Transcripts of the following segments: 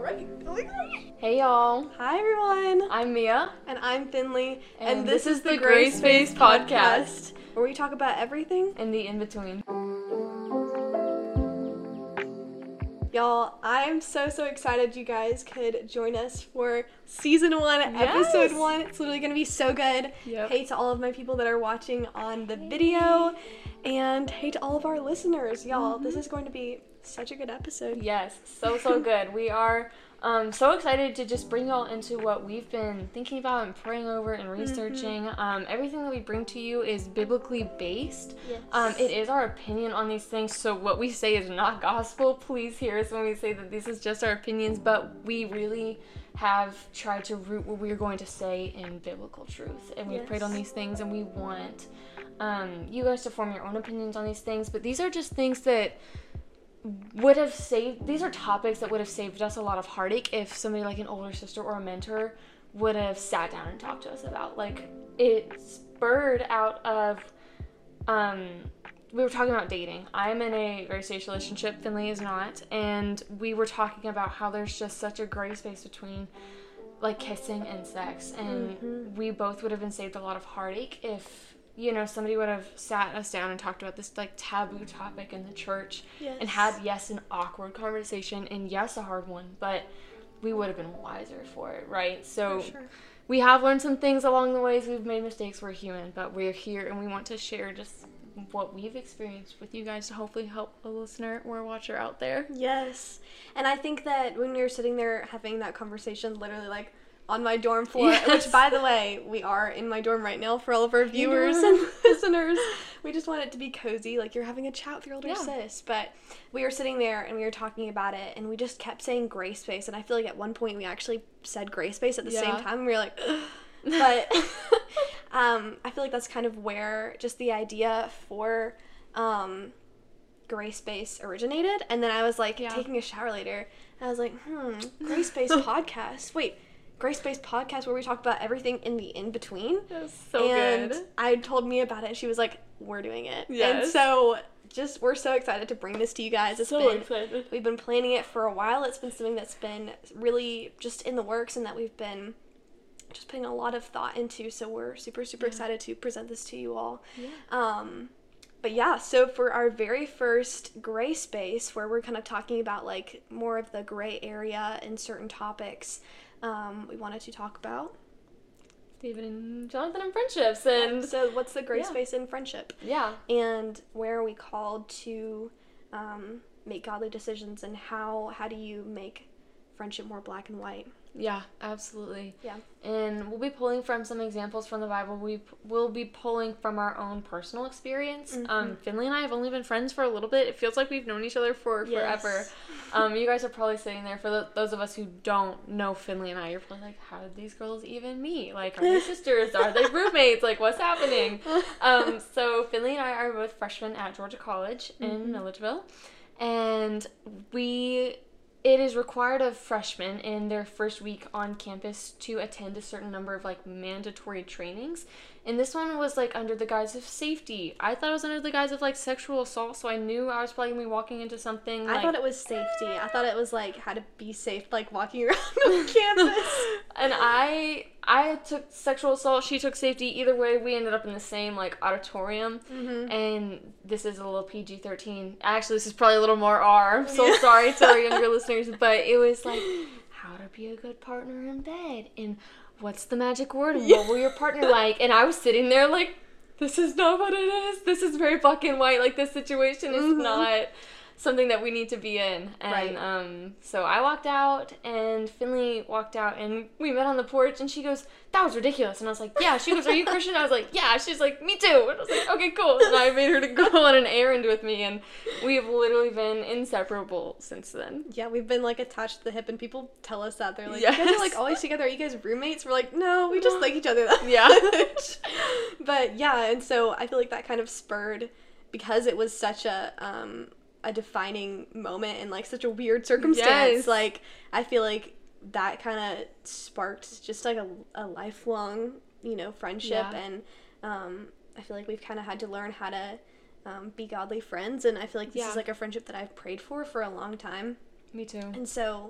Alright. Oh my gosh. Hey y'all. Hi everyone. I'm Mia. And I'm Finley. And this is the Gray Space Podcast, where we talk about everything. And the in-between. Y'all, I'm so excited you guys could join us for season 1, Yes. episode 1. It's literally going to be so good. Yep. Hey to all of my people that are watching on the video. And hey to all of our listeners. Y'all, this is going to be such a good episode. Yes, so good. We are so excited to just bring y'all into what we've been thinking about and praying over and researching. Everything that we bring to you is biblically based. Yes. It is our opinion on these things, so what we say is not gospel. Please hear us when we say that this is just our opinions, but we really have tried to root what we're going to say in biblical truth. And we've prayed on these things, and we want you guys to form your own opinions on these things, but these are just things that these are topics that would have saved us a lot of heartache if somebody like an older sister or a mentor would have sat down and talked to us about. Like, it spurred out of, we were talking about dating. I'm in a very serious relationship, Finley is not, and we were talking about how there's just such a gray space between, like, kissing and sex, and we both would have been saved a lot of heartache if, you know, somebody would have sat us down and talked about this, like, taboo topic in the church and had, yes, an awkward conversation and, yes, a hard one, but we would have been wiser for it, right? So we have learned some things along the ways. We've made mistakes. We're human, but we're here and we want to share just what we've experienced with you guys to hopefully help a listener or a watcher out there. Yes. And I think that when we were sitting there having that conversation, literally, like, on my dorm floor, which, by the way, we are in my dorm right now for all of our viewers and listeners. We just want it to be cozy, like you're having a chat with your older sis. But we were sitting there and we were talking about it, and we just kept saying gray space, and I feel like at one point we actually said gray space at the same time, and we were like, ugh. But I feel like that's kind of where just the idea for gray space originated. And then I was like taking a shower later, and I was like, gray space podcast. Wait. Gray Space Podcast, where we talk about everything in the in-between. That's so and good. I told Mia about it. She was like, we're doing it. Yes. And so we're so excited to bring this to you guys. Excited. We've been planning it for a while. It's been something that's been really just in the works and that we've been just putting a lot of thought into. So we're super excited to present this to you all. Yeah. But yeah, so for our very first gray space, where we're kind of talking about like more of the gray area in certain topics, we wanted to talk about Stephen and Jonathan and friendships. And so what's the gray space in friendship? Yeah. And where are we called to make godly decisions, and how do you make friendship more black and white? Yeah, absolutely. Yeah. And we'll be pulling from some examples from the Bible. We'll be pulling from our own personal experience. Finley and I have only been friends for a little bit. It feels like we've known each other for forever. You guys are probably sitting there, for those of us who don't know Finley and I, you're probably like, how did these girls even meet? Like, are they sisters? Are they roommates? Like, what's happening? So Finley and I are both freshmen at Georgia College in Milledgeville. And it is required of freshmen in their first week on campus to attend a certain number of, like, mandatory trainings. And this one was, like, under the guise of safety. I thought it was under the guise of, like, sexual assault, so I knew I was probably going to be walking into something, like... I thought it was safety. I thought it was, like, how to be safe, like, walking around on campus. And I took sexual assault, she took safety. Either way, we ended up in the same, like, auditorium. And this is a little PG-13. Actually, this is probably a little more R. I'm so sorry to our younger listeners, but it was, like, how to be a good partner in bed, and what's the magic word, and what will your partner like? And I was sitting there like, this is not what it is. This is very black and white. Like, this situation is not something that we need to be in. And so I walked out, and Finley walked out, and we met on the porch, and she goes, that was ridiculous. And I was like, yeah. She goes, are you Christian? I was like, yeah. She's like, me too. And I was like, okay, cool. And I made her to go on an errand with me, and we have literally been inseparable since then. Yeah, we've been, like, attached to the hip, and people tell us that. They're like, you guys are, like, always together. Are you guys roommates? We're like, no, we just like each other that much. But, yeah, and so I feel like that kind of spurred, because it was such a defining moment and, like, such a weird circumstance. Like, I feel like that kind of sparked just, like, a lifelong, you know, friendship. And I feel like we've kind of had to learn how to be godly friends, and I feel like this is, like, a friendship that I've prayed for a long time. Me too. And so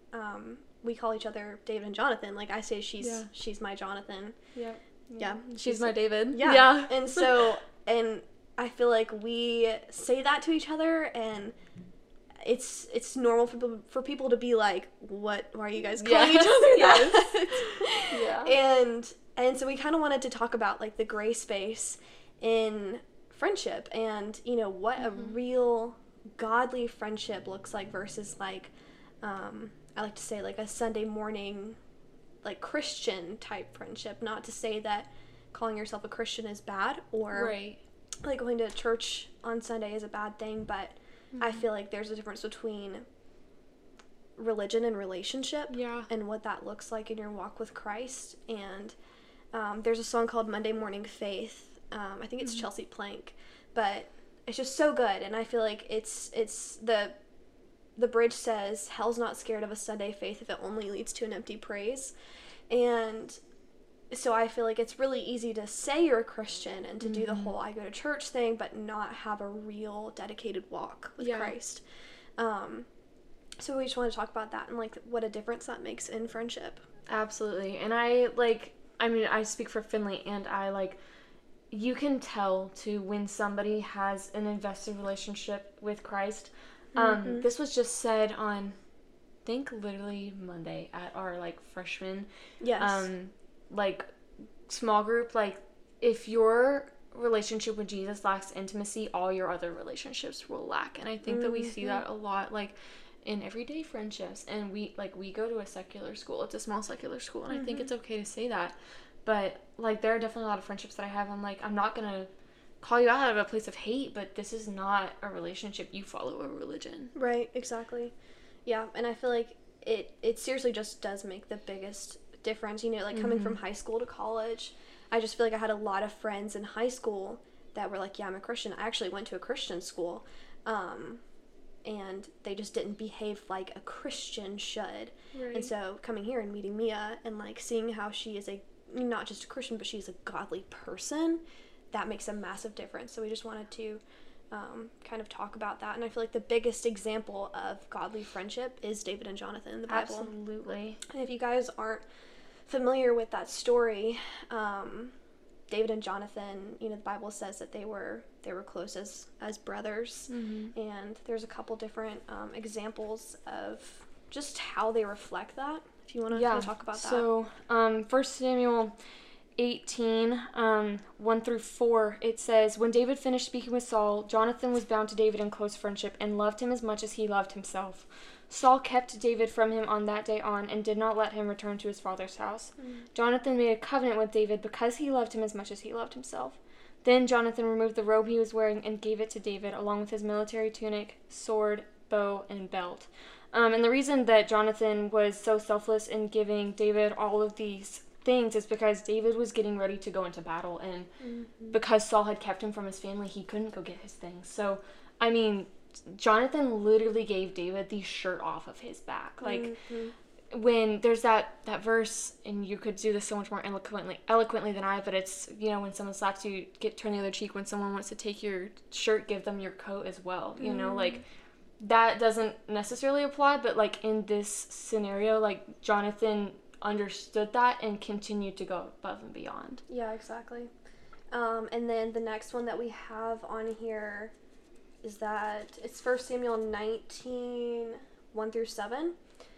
we call each other David and Jonathan. Like, I say she's my Jonathan. Yeah. She's my David. Yeah. And so, and I feel like we say that to each other, and it's normal for people to be like, why are you guys calling each other that? Yeah. And so we kind of wanted to talk about, like, the gray space in friendship, and, you know, what a real godly friendship looks like versus, like, I like to say, like, a Sunday morning, like, Christian type friendship. Not to say that calling yourself a Christian is bad, or like going to church on Sunday is a bad thing, but I feel like there's a difference between religion and relationship, and what that looks like in your walk with Christ. And there's a song called Monday Morning Faith. I think it's Chelsea Plank, but it's just so good. And I feel like it's the bridge says, hell's not scared of a Sunday faith if it only leads to an empty praise. And so I feel like it's really easy to say you're a Christian and to do the whole I go to church thing, but not have a real dedicated walk with Christ. So we just want to talk about that and, like, what a difference that makes in friendship. Absolutely. And I speak for Finley, and you can tell when somebody has an invested relationship with Christ. This was just said on, I think, literally Monday at our, like, freshman, small group. Like, if your relationship with Jesus lacks intimacy, all your other relationships will lack. And I think that we see that a lot, like, in everyday friendships. And we go to a secular school. It's a small secular school, and I think it's okay to say that. But, like, there are definitely a lot of friendships that I have. I'm like, I'm not gonna call you out of a place of hate, but this is not a relationship. You follow a religion. Right, exactly. Yeah, and I feel like it seriously just does make the biggest difference. You know, like, coming from high school to college, I just feel like I had a lot of friends in high school that were like, yeah, I'm a Christian. I actually went to a Christian school, and they just didn't behave like a Christian should. Right. And so coming here and meeting Mia and, like, seeing how she is not just a Christian, but she's a godly person, that makes a massive difference. So we just wanted to kind of talk about that. And I feel like the biggest example of godly friendship is David and Jonathan in the Bible. Absolutely. And if you guys aren't familiar with that story, David and Jonathan, you know, the Bible says that they were close as brothers. And there's a couple different examples of just how they reflect that. If you want to talk about that. So 1 Samuel 18, 1 through 4, it says, when David finished speaking with Saul, Jonathan was bound to David in close friendship and loved him as much as he loved himself. Saul kept David from him on that day on and did not let him return to his father's house. Jonathan made a covenant with David because he loved him as much as he loved himself. Then Jonathan removed the robe he was wearing and gave it to David, along with his military tunic, sword, bow, and belt. And the reason that Jonathan was so selfless in giving David all of these things is because David was getting ready to go into battle, and because Saul had kept him from his family, he couldn't go get his things. So, I mean, Jonathan literally gave David the shirt off of his back. Like, when there's that verse, and you could do this so much more eloquently than I, but it's, you know, when someone slaps you, turn the other cheek. When someone wants to take your shirt, give them your coat as well. You know, like, that doesn't necessarily apply, but, like, in this scenario, like, Jonathan understood that and continued to go above and beyond. Yeah, exactly. And then the next one that we have on here is that it's 1 Samuel 19, 1 through 7.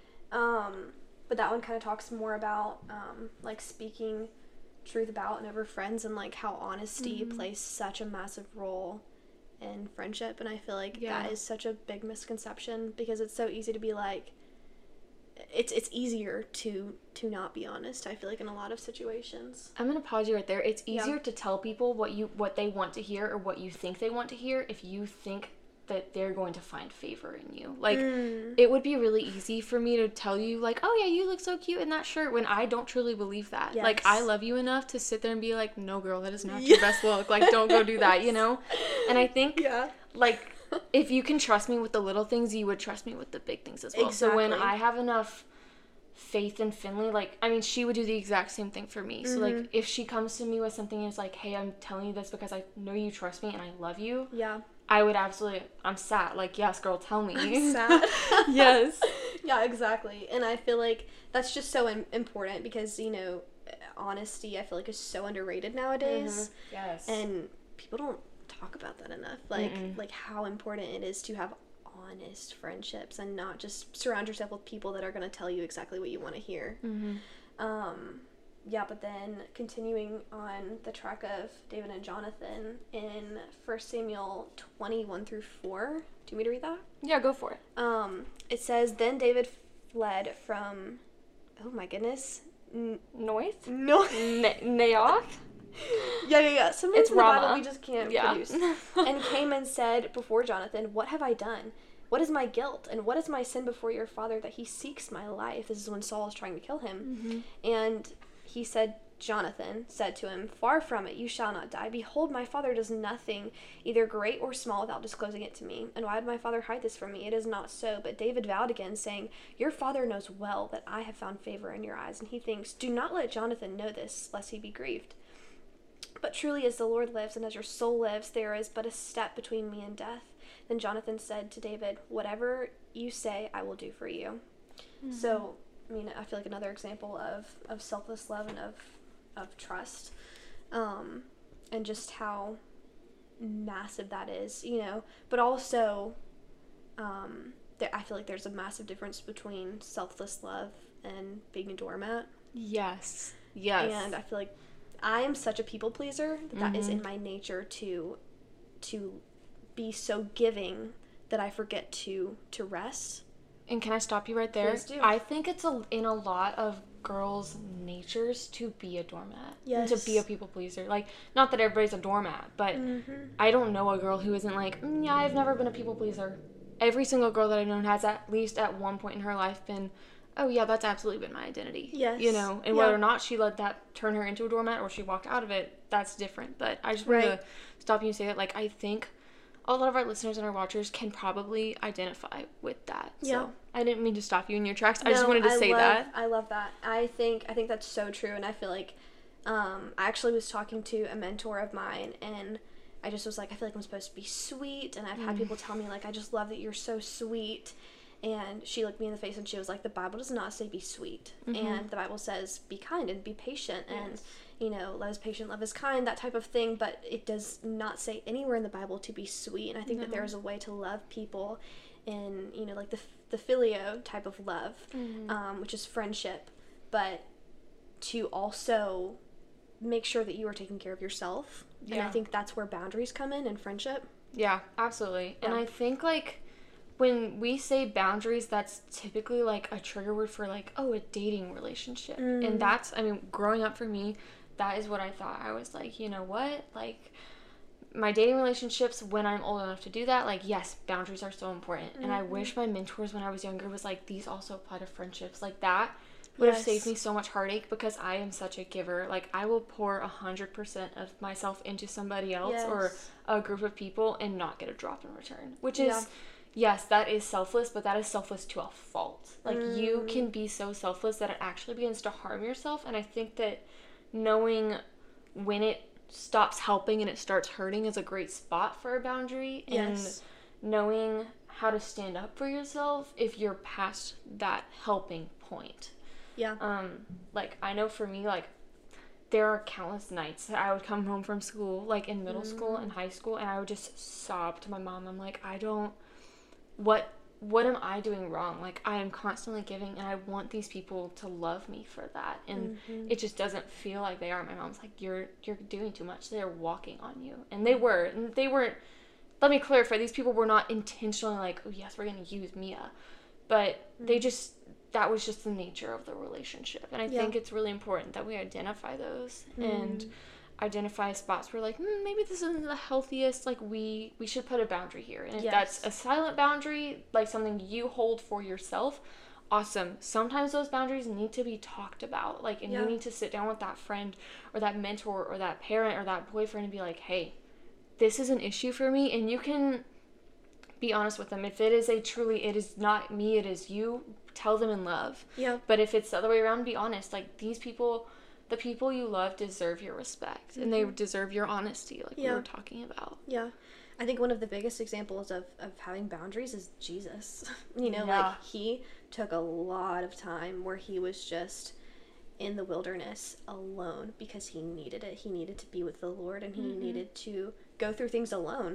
But that one kind of talks more about, like, speaking truth about and over friends, and, like, how honesty plays such a massive role in friendship. And I feel like that is such a big misconception, because it's so easy to be like, it's easier to not be honest, I feel like, in a lot of situations. I'm going to pause you right there. It's easier to tell people what they want to hear, or what you think they want to hear, if you think that they're going to find favor in you. Like, it would be really easy for me to tell you, like, oh yeah, you look so cute in that shirt, when I don't truly believe that. Yes. Like, I love you enough to sit there and be like, no girl, that is not your best look. Like, don't go do that, you know? And I think, like, if you can trust me with the little things, you would trust me with the big things as well. Exactly. So when I have enough faith in Finley, like, I mean, she would do the exact same thing for me. So, like, if she comes to me with something and it's like, hey, I'm telling you this because I know you trust me and I love you. Yeah. I would absolutely, I'm sad. Like, yes, girl, tell me. I'm sad. Yes. Yeah, exactly. And I feel like that's just so important because, you know, honesty, I feel like, is so underrated nowadays. Yes. And people don't talk about that enough. Like how important it is to have honest friendships and not just surround yourself with people that are going to tell you exactly what you want to hear. Yeah, but then continuing on the track of David and Jonathan in 1 Samuel 20, 1-4. Do you want me to read that? Yeah, go for it. It says, then David fled from, oh my goodness, Noith? no. Naoth? Yeah. Some words in the Rama. Bible we just can't produce. And came and said before Jonathan, what have I done? What is my guilt? And what is my sin before your father that he seeks my life? This is when Saul is trying to kill him. And he said, Jonathan said to him, far from it, you shall not die. Behold, my father does nothing, either great or small, without disclosing it to me. And why did my father hide this from me? It is not so. But David vowed again, saying, your father knows well that I have found favor in your eyes. And he thinks, do not let Jonathan know this, lest he be grieved. But truly as the Lord lives, and as your soul lives, there is but a step between me and death. Then Jonathan said to David, whatever you say, I will do for you. So, I mean, I feel like another example of selfless love and of trust, and just how massive that is, you know. But also, I feel like there's a massive difference between selfless love and being a doormat. Yes. And I feel like I am such a people pleaser that is in my nature to be so giving that I forget to rest. And can I stop you right there? Please do. I think it's in a lot of girls' natures to be a doormat. Yes. And to be a people pleaser. Like, not that everybody's a doormat, but I don't know a girl who isn't like, yeah, I've never been a people pleaser. Every single girl that I've known has at least at one point in her life been, oh yeah, that's absolutely been my identity. Yes. You know, and whether or not she let that turn her into a doormat or she walked out of it, that's different. But I just wanted to stop you and say that, like, I think a lot of our listeners and our watchers can probably identify with that. Yeah. So I didn't mean to stop you in your tracks. I just wanted to say that. I love that. I think that's so true, and I feel like I actually was talking to a mentor of mine, and I just was like, I feel like I'm supposed to be sweet, and I've had people tell me, like, I just love that you're so sweet. And she looked me in the face and she was like, the Bible does not say be sweet. And the Bible says be kind and be patient and, you know, love is patient, love is kind, that type of thing. But it does not say anywhere in the Bible to be sweet. And I think that there is a way to love people in, you know, like the filio type of love, which is friendship. But to also make sure that you are taking care of yourself. Yeah. And I think that's where boundaries come in friendship. Yeah, absolutely. Yeah. And I think, like, when we say boundaries, that's typically, like, a trigger word for, like, oh, a dating relationship. And that's, I mean, growing up for me, that is what I thought. I was like, you know what? Like, my dating relationships, when I'm old enough to do that, like, yes, boundaries are so important. And I wish my mentors when I was younger was like, these also apply to friendships. Like, that would have saved me so much heartache because I am such a giver. Like, I will pour 100% of myself into somebody else or a group of people and not get a drop in return, which is... Yes, that is selfless, but that is selfless to a fault. Like, you can be so selfless that it actually begins to harm yourself, and I think that knowing when it stops helping and it starts hurting is a great spot for a boundary, and knowing how to stand up for yourself if you're past that helping point. Yeah. Like, I know for me, like, there are countless nights that I would come home from school, like, in middle school and high school, and I would just sob to my mom. I'm like, what am I doing wrong? Like, I am constantly giving, and I want these people to love me for that, and it just doesn't feel like they are. My mom's like, you're doing too much. They're walking on you, and they weren't. Let me clarify, these people were not intentionally like, oh yes, we're gonna use Mia, but that was just the nature of the relationship, and I think it's really important that we identify those and identify spots where, like, maybe this isn't the healthiest, like, we should put a boundary here. And if that's a silent boundary, like something you hold for yourself, awesome. Sometimes those boundaries need to be talked about, like, and you need to sit down with that friend or that mentor or that parent or that boyfriend and be like, hey, this is an issue for me, and you can be honest with them. If it is it is not me, it is you, tell them in love. But if it's the other way around, be honest. Like, these people, the people you love, deserve your respect, and they deserve your honesty, like we were talking about. I think one of the biggest examples of having boundaries is Jesus. Yeah. Like, he took a lot of time where he was just in the wilderness alone because he needed it. He needed to be with the Lord, and he needed to go through things alone.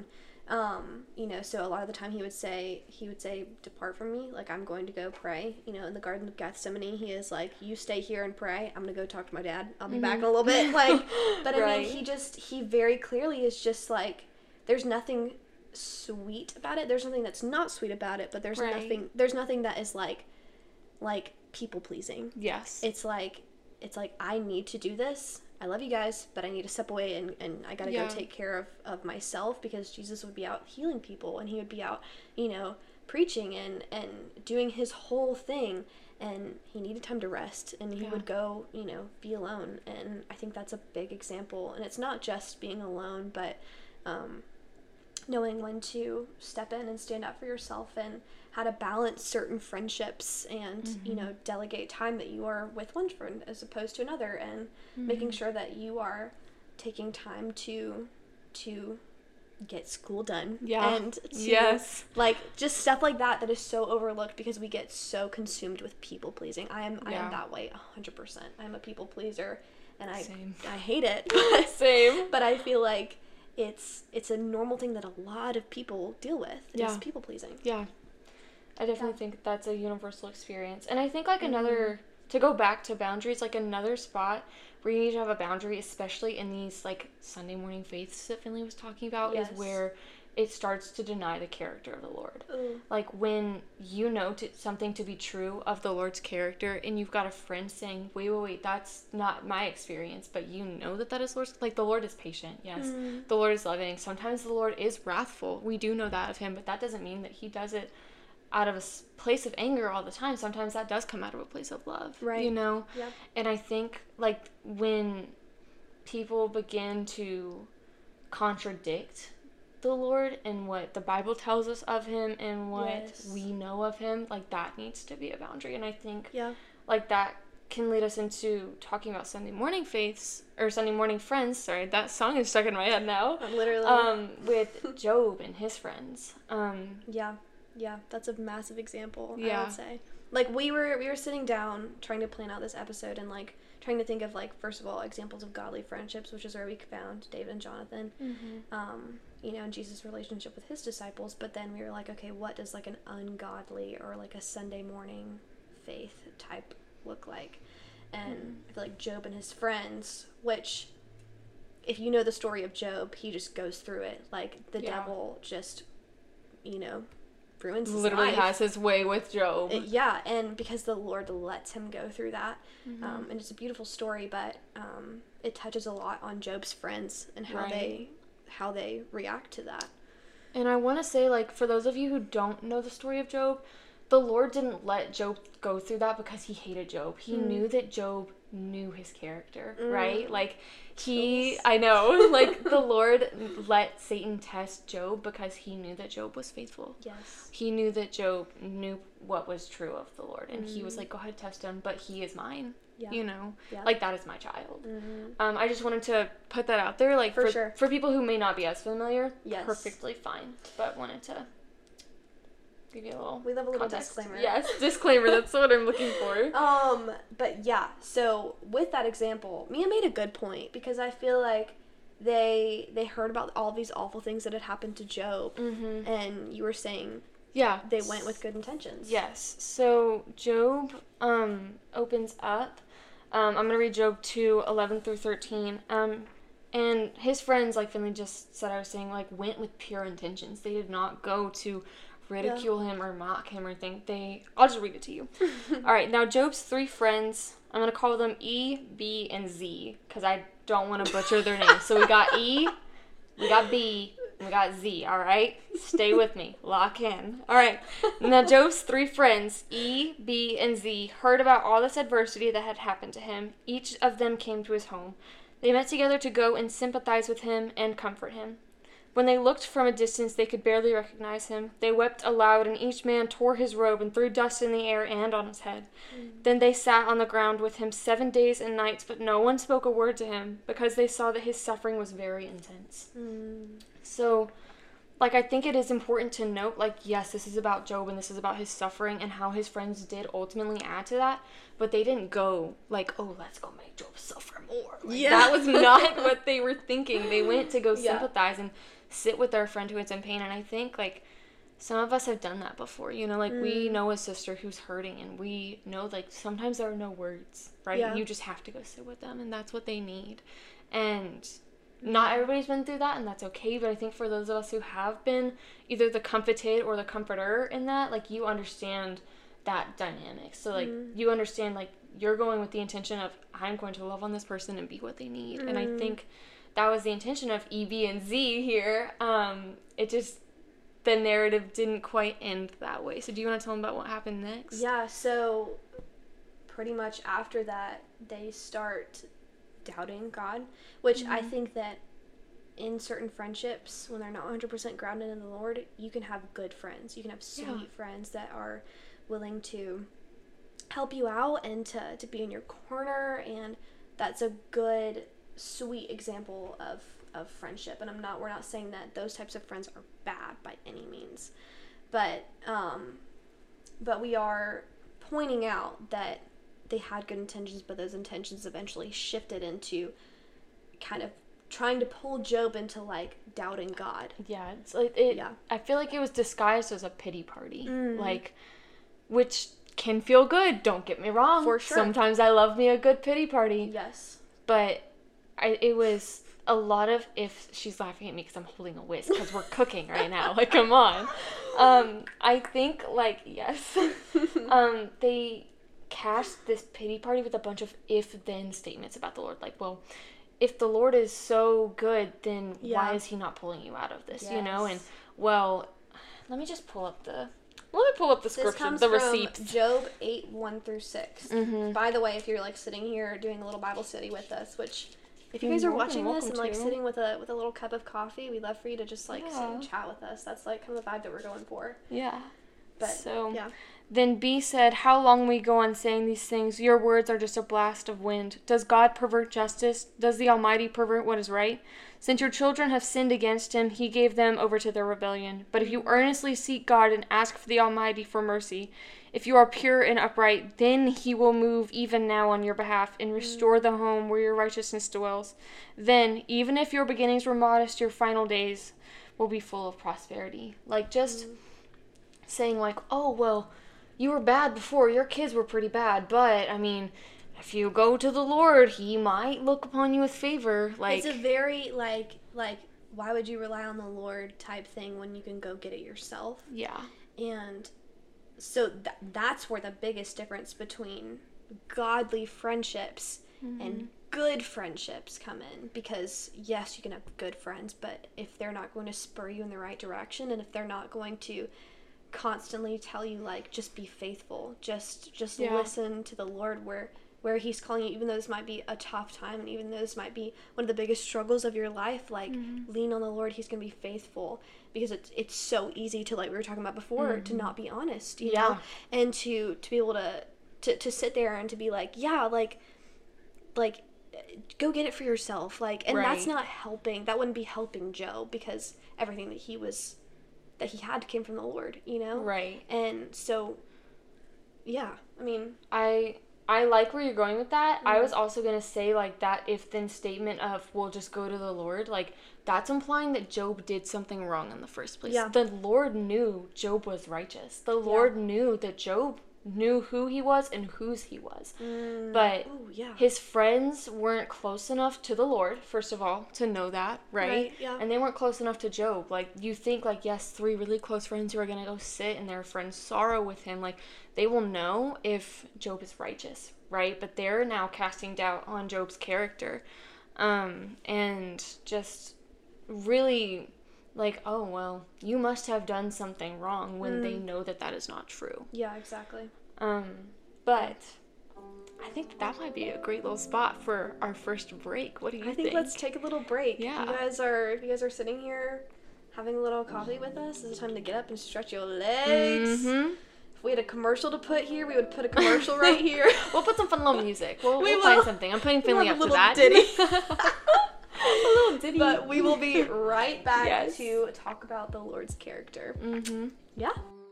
So a lot of the time he would say, depart from me, like, I'm going to go pray. In the Garden of Gethsemane, he is like, you stay here and pray. I'm going to go talk to my dad. I'll be back in a little bit. Like, but I mean, he very clearly is just like, there's nothing sweet about it. There's nothing that's not sweet about it, but there's nothing that is like people pleasing. Yes. It's like, I need to do this. I love you guys, but I need to step away and I gotta go take care of myself, because Jesus would be out healing people, and he would be out, preaching and doing his whole thing, and he needed time to rest, and he would go, be alone. And I think that's a big example. And it's not just being alone, but knowing when to step in and stand up for yourself, and how to balance certain friendships, and delegate time that you are with one friend as opposed to another, and making sure that you are taking time to get school done, and to, like, just stuff like that is so overlooked because we get so consumed with people pleasing. I am that way 100%. I'm a people pleaser, and I hate it. Same. But I feel like it's a normal thing that a lot of people deal with, is people pleasing. Yeah. I definitely think that's a universal experience. And I think, like, another, to go back to boundaries, like, another spot where you need to have a boundary, especially in these, like, Sunday morning faiths that Finley was talking about, is where it starts to deny the character of the Lord. Ooh. Like, when you know something to be true of the Lord's character, and you've got a friend saying, wait, that's not my experience, but you know that is Lord's, like, the Lord is patient, yes. The Lord is loving. Sometimes the Lord is wrathful. We do know that of him, but that doesn't mean that he does it out of a place of anger all the time. Sometimes that does come out of a place of love, right? Yep. And I think, like, when people begin to contradict the Lord and what the Bible tells us of him and what we know of him, like, that needs to be a boundary. And I think like, that can lead us into talking about Sunday morning faiths, or Sunday morning friends. Sorry, that song is stuck in my head now. Literally. With Job and his friends. Yeah, that's a massive example, I would say. Like, we were sitting down trying to plan out this episode, and, like, trying to think of, like, first of all, examples of godly friendships, which is where we found David and Jonathan, and Jesus' relationship with his disciples. But then we were like, okay, what does, like, an ungodly or, like, a Sunday morning faith type look like? And I feel like Job and his friends, which, if you know the story of Job, he just goes through it. Like, the devil just, ruins his literally life. Has his way with Job. And because the Lord lets him go through that. And it's a beautiful story, but it touches a lot on Job's friends and how they react to that. And I want to say, like, for those of you who don't know the story of Job, the Lord didn't let Job go through that because he hated Job. He knew that Job knew his character, right? Like, I know, like, the Lord let Satan test Job because he knew that Job was faithful. Yes. He knew that Job knew what was true of the Lord, and he was like, go ahead, test him, but he is mine. Like, that is my child. I just wanted to put that out there, like, for sure. For people who may not be as familiar, perfectly fine, but wanted to give you a little We love a little context. disclaimer. Yes, disclaimer, that's what I'm looking for. But yeah, so with that example, Mia made a good point, because I feel like they heard about all these awful things that had happened to Job, and you were saying they went with good intentions. Yes. So Job opens up. I'm going to read Job 2:11 through 13. And his friends, like Finley just said, I was saying, like, went with pure intentions. They did not go to ridicule him or mock him or anything. I'll just read it to you. All right. Now, Job's 3 friends, I'm going to call them E, B, and Z, because I don't want to butcher their names. So we got E, we got B, and we got Z, all right? Stay with me. Lock in. All right. Now, Job's 3 friends, E, B, and Z, heard about all this adversity that had happened to him. Each of them came to his home. They met together to go and sympathize with him and comfort him. When they looked from a distance, they could barely recognize him. They wept aloud, and each man tore his robe and threw dust in the air and on his head. Then they sat on the ground with him 7 days and nights, but no one spoke a word to him, because they saw that his suffering was very intense. So like, I think it is important to note, like, yes, this is about Job and this is about his suffering and how his friends did ultimately add to that, but they didn't go, like, oh, let's go make Job suffer more. Like, that was not what they were thinking. They went to go sympathize and sit with their friend who is in pain, and I think, like, some of us have done that before, you know, like, we know a sister who's hurting, and we know, like, sometimes there are no words, right? Yeah. You just have to go sit with them, and that's what they need, and not everybody's been through that, and that's okay, but I think for those of us who have been either the comforted or the comforter in that, like, you understand that dynamic. So, like, you understand, like, you're going with the intention of, I'm going to love on this person and be what they need. And I think that was the intention of E, B, and Z here. It just, the narrative didn't quite end that way. So do you want to tell them about what happened next? Yeah, so pretty much after that, they start doubting God, which I think that in certain friendships, when they're not 100% grounded in the Lord, you can have good friends. You can have sweet friends that are willing to help you out and to be in your corner, and that's a good, sweet example of friendship. And we're not saying that those types of friends are bad by any means, but we are pointing out that they had good intentions, but those intentions eventually shifted into kind of trying to pull Job into, like, doubting God. Yeah, it's like I feel like it was disguised as a pity party, like, which can feel good. Don't get me wrong. For sure. Sometimes I love me a good pity party. Yes. But it was a lot of, if she's laughing at me because I'm holding a whisk because we're cooking right now. Like, come on. I think, like, yes. They cast this pity party with a bunch of if-then statements about the Lord. Like, well, if the Lord is so good, then why is he not pulling you out of this, you know? And, well, let me pull up the scripture, the receipts. Job 8, 1-6. By the way, if you're, like, sitting here doing a little Bible study with us, which, if you guys are watching this and, like, sitting with a little cup of coffee, we'd love for you to just, like, sit and chat with us. That's, like, kind of the vibe that we're going for. Yeah. But, so, yeah. Then B said, how long we go on saying these things? Your words are just a blast of wind. Does God pervert justice? Does the Almighty pervert what is right? Since your children have sinned against him, he gave them over to their rebellion. But if you earnestly seek God and ask for the Almighty for mercy, if you are pure and upright, then he will move even now on your behalf and restore the home where your righteousness dwells. Then, even if your beginnings were modest, your final days will be full of prosperity. Like, just saying, like, oh, well, you were bad before, your kids were pretty bad, but, I mean, if you go to the Lord, he might look upon you with favor. Like, it's a very, like, why would you rely on the Lord type thing when you can go get it yourself? Yeah. And so that's where the biggest difference between godly friendships and good friendships come in. Because, yes, you can have good friends, but if they're not going to spur you in the right direction, and if they're not going to constantly tell you, like, just be faithful, just listen to the Lord where he's calling you, even though this might be a tough time, and even though this might be one of the biggest struggles of your life, like, lean on the Lord. He's gonna be faithful, because it's so easy to, like we were talking about before, to not be honest, you know, and to be able to sit there and to be like, like go get it for yourself, like, and that's not helping. That wouldn't be helping Job, because everything that he had came from the Lord, you know? Right. And so, yeah, I mean, I like where you're going with that. I was also going to say, like, that if-then statement of, we'll just go to the Lord, like, that's implying that Job did something wrong in the first place. Yeah. The Lord knew Job was righteous. The Lord knew that Job knew who he was and whose he was. But his friends weren't close enough to the Lord, first of all, to know that, right? Yeah. And they weren't close enough to Job. Like, you think, like, yes, 3 really close friends who are going to go sit in their friend's sorrow with him, like, they will know if Job is righteous, right? But they're now casting doubt on Job's character. And just really, like, oh, well, you must have done something wrong, when they know that that is not true. Yeah, exactly. But I think that might be a great little spot for our first break. What do you think? I think let's take a little break. Yeah. If you guys are sitting here having a little coffee with us, it's time to get up and stretch your legs. If we had a commercial to put here, we would put a commercial right here. We'll put some fun little music. We'll find something. I'm putting Finley up to that. Ditty. A little ditty. But we will be right back Yes. to talk about the Lord's character. Mm-hmm. Yeah.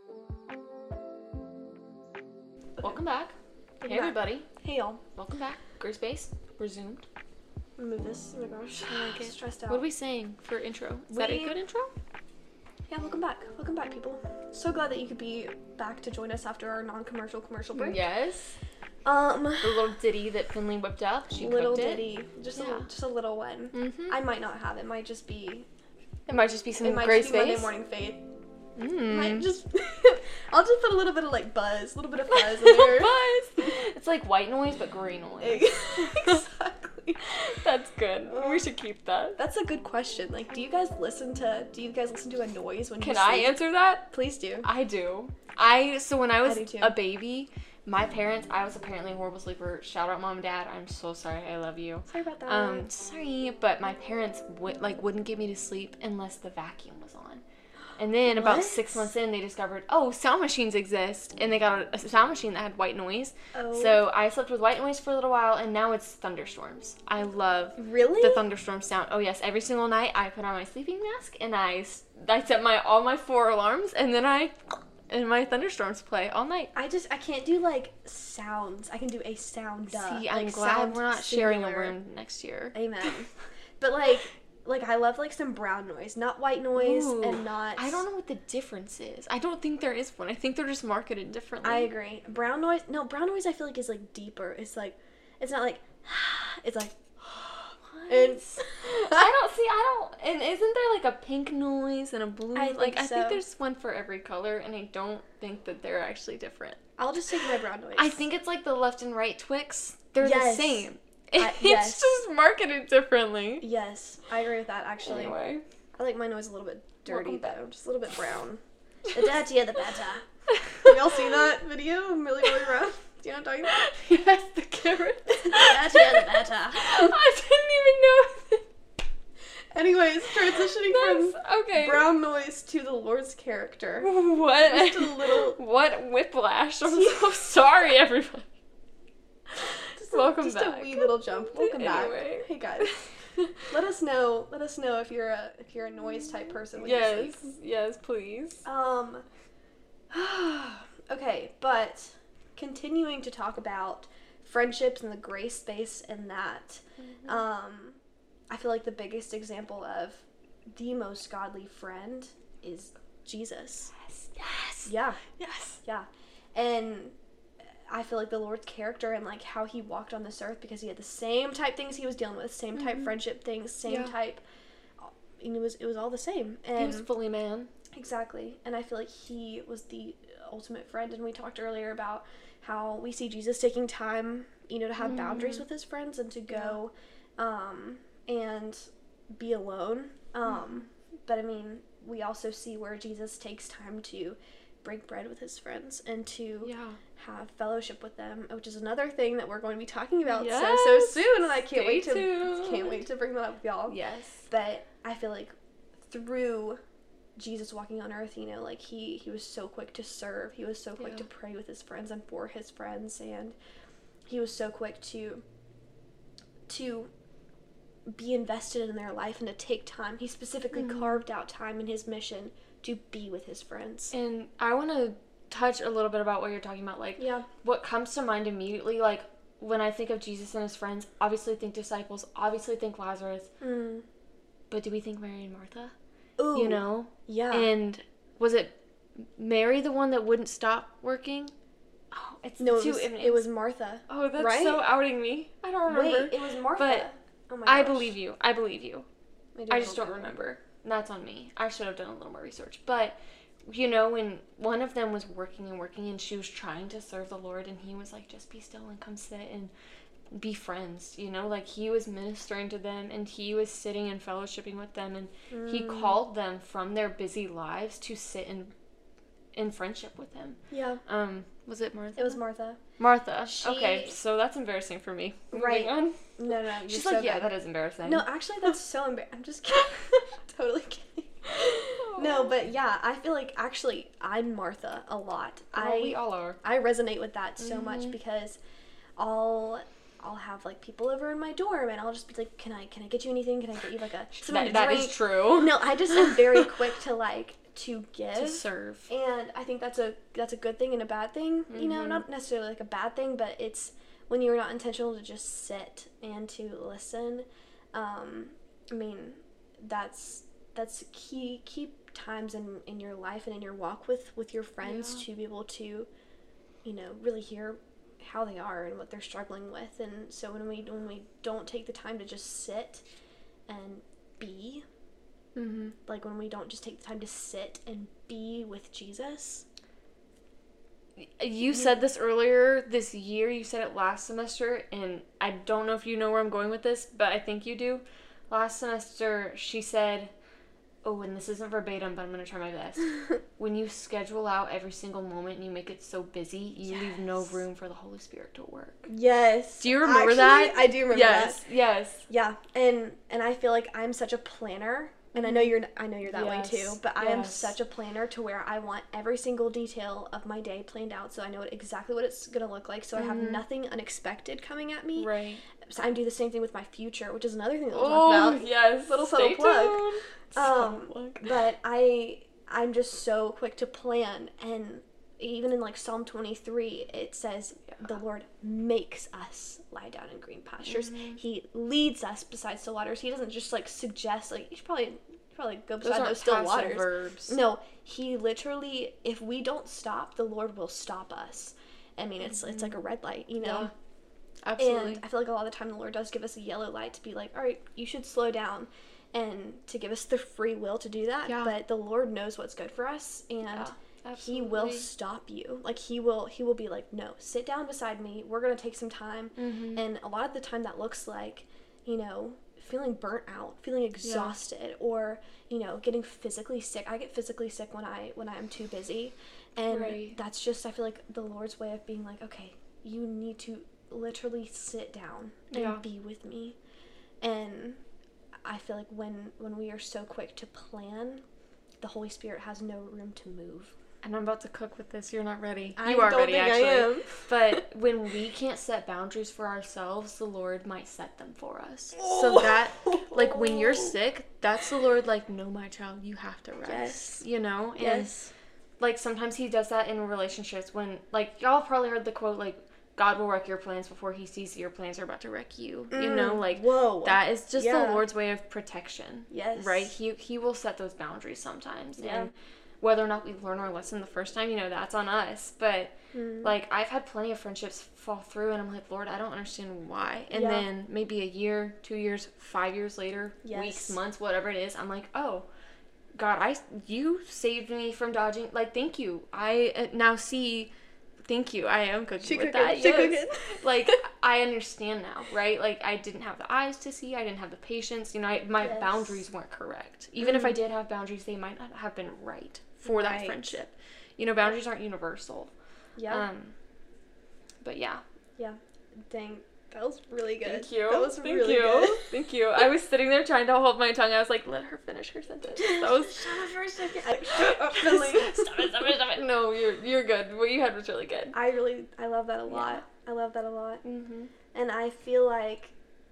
Welcome back. Welcome Hey, back. everybody. Hey, y'all. Welcome back. Grace Base. Resumed. Move this. Oh my gosh. I like it. Stressed out. What are we saying for intro? Is that a good intro? Yeah, welcome back. Welcome back, people. So glad that you could be back to join us after our non-commercial commercial break. Yes. The The little ditty that Finley whipped up. She little cooked ditty. Just Yeah. just a little one. Mm-hmm. I might not have it. Might just be It might just be some it might Grace just be Monday Base. morning faith. Mm. Might just I'll just put a little bit of like buzz, a little bit of fuzz in there. Buzz. It's like white noise but gray noise. Exactly. That's good. We should keep that. That's a good question. Like, do you guys listen to a noise when you Can sleep? I answer that? Please do. I do. So when I was do too. a baby, my parents, I was apparently a horrible sleeper. Shout out mom and dad. I'm so sorry. I love you. Sorry about that. Sorry, but my parents wouldn't get me to sleep unless the vacuum was on. And then about What? 6 months in, they discovered, sound machines exist, and they got a sound machine that had white noise. Oh. So I slept with white noise for a little while, and now it's thunderstorms. I love Really? the thunderstorm sound. Oh yes, every single night I put on my sleeping mask and I set all my 4 alarms, and then my thunderstorms play all night. I can't do like sounds. I can do a sound. See, I'm glad we're not sharing a room next year. Amen. But like I love like some brown noise, not white noise, Ooh, and not. I don't know what the difference is. I don't think there is one. I think they're just marketed differently. I agree. Brown noise. No, brown noise. I feel like is like deeper. It's like, it's not like. It's like. It's. And isn't there like a pink noise and a blue? I think I so. think there's one for every color, and I don't think that they're actually different. I'll just take my brown noise. I think it's like the left and right Twix. They're Yes. the same. Yes. It's just marketed differently. Yes, I agree with that. Actually, Anyway. I like my noise a little bit dirty Welcome back. though, just a little bit brown. The dirtier, the better. Have y'all seen that video of Millie Bobby Brown? Do you know what I'm talking about? Yes, the carrot. The dirtier, the better. I didn't even know. Anyways, transitioning from Okay. brown noise to the Lord's character. What? Just a little. What whiplash? I'm so sorry, everybody. Welcome just back. a wee little jump. Welcome Anyway. back. Hey guys. Let us know if you're a noise type person when you sleep. Yes, please. Okay, but continuing to talk about friendships and the grace space and that, I feel like the biggest example of the most godly friend is Jesus. Yes. Yeah, Yes. yeah. And I feel like the Lord's character and like how he walked on this earth, because he had the same type things he was dealing with, same type friendship things, same type, and it was all the same. And He was fully man. exactly. And I feel like he was the ultimate friend. And we talked earlier about how we see Jesus taking time, to have boundaries with his friends and to go and be alone. But I mean, we also see where Jesus takes time to break bread with his friends and to have fellowship with them, which is another thing that we're going to be talking about so soon, and I can't wait to bring that up with y'all. Yes. But I feel like through Jesus walking on earth, like he was so quick to serve. He was so quick to pray with his friends and for his friends, and he was so quick to be invested in their life and to take time. He specifically carved out time in his mission to be with his friends. And I want to touch a little bit about what you're talking about. Like, what comes to mind immediately, like, when I think of Jesus and his friends, obviously think disciples, obviously think Lazarus. But do we think Mary and Martha? Ooh. Yeah. And was it Mary the one that wouldn't stop working? Oh, it's No, two it was Martha. Oh, that's right? so outing me. I don't remember. Wait, it was Martha. But oh my I gosh. believe you. I just don't remember. That's on me. I should have done a little more research. But, when one of them was working and she was trying to serve the Lord, and he was like, just be still and come sit and be friends, like he was ministering to them and he was sitting and fellowshipping with them, and he called them from their busy lives to sit in friendship with him. Yeah. Was it Martha? It was Martha. Martha. Okay, so that's embarrassing for me. Right. Moving on. No. She's you're like, so yeah, good. that is embarrassing. No, actually, that's so embarrassing. I'm just kidding. Totally kidding. No, but yeah, I feel like actually I'm Martha a lot. We all are. I resonate with that so much because I'll have like people over in my dorm, and I'll just be like, can I get you anything? Can I get you like a That drink? is true. No, I just am very quick to like to give, to serve, and I think that's a good thing and a bad thing. You know, not necessarily like a bad thing, but it's when you're not intentional to just sit and to listen. I mean, that's key times in your life and in your walk with your friends to be able to, you know, really hear how they are and what they're struggling with. And so when we don't take the time to just sit and be, like when we don't just take the time to sit and be with Jesus. You said this earlier this year, you said it last semester, and I don't know if you know where I'm going with this, but I think you do. Last semester, she said, oh, and this isn't verbatim, but I'm going to try my best. When you schedule out every single moment and you make it so busy, you leave no room for the Holy Spirit to work. Yes. Do you remember that? I do remember that. Yes. Yeah, and I feel like I'm such a planner, and I know you're that way too, but I am such a planner to where I want every single detail of my day planned out so I know exactly what it's going to look like, so I have nothing unexpected coming at me. Right. So I do the same thing with my future, which is another thing that we'll talk about. Yes. Little subtle plug. But I'm just so quick to plan, and even in like Psalm 23, it says the Lord makes us lie down in green pastures. He leads us beside still waters. He doesn't just like suggest like you should probably go beside those still waters. Verbs. No, he literally, if we don't stop, the Lord will stop us. I mean, it's like a red light, you know. Yeah. Absolutely. And I feel like a lot of the time the Lord does give us a yellow light to be like, all right, you should slow down, and to give us the free will to do that. Yeah. But the Lord knows what's good for us, and he will stop you. Like he will be like, no, sit down beside me. We're going to take some time. And a lot of the time that looks like, you know, feeling burnt out, feeling exhausted, or, you know, getting physically sick. I get physically sick when I'm too busy. And that's just, I feel like the Lord's way of being like, okay, you need to literally sit down and be with me. And I feel like when we are so quick to plan, the Holy Spirit has no room to move. And I'm about to cook with this. You're not ready. You are ready, actually. I am. But when we can't set boundaries for ourselves, the Lord might set them for us. So that, like, when you're sick, that's the Lord, like, no, my child, you have to rest. Yes. You know? And, yes. like, sometimes he does that in relationships when, like, y'all probably heard the quote, like, God will wreck your plans before he sees that your plans are about to wreck you. You know, like, that is just the Lord's way of protection. Yes. Right? He will set those boundaries sometimes. Yeah. And whether or not we learn our lesson the first time, you know, that's on us. But, like, I've had plenty of friendships fall through, and I'm like, Lord, I don't understand why. And then maybe a year, 2 years, 5 years later, weeks, months, whatever it is, I'm like, oh, God, you saved me from dodging. Like, thank you. I now see... Thank you. I am cooking with that. Yes. Like, I understand now, right? Like, I didn't have the eyes to see. I didn't have the patience. You know, my boundaries weren't correct. Even if I did have boundaries, they might not have been right for that friendship. You know, boundaries aren't universal. Yeah. But yeah. Yeah. Dang. That was really good. Thank you. That was really good. Thank you. I was sitting there trying to hold my tongue. I was like, let her finish her sentence. That was... Shut up for a second. Shut up, Finley. Stop it. No, you're good. What you had was really good. I love that a lot. I love that a lot. Mm-hmm. And I feel like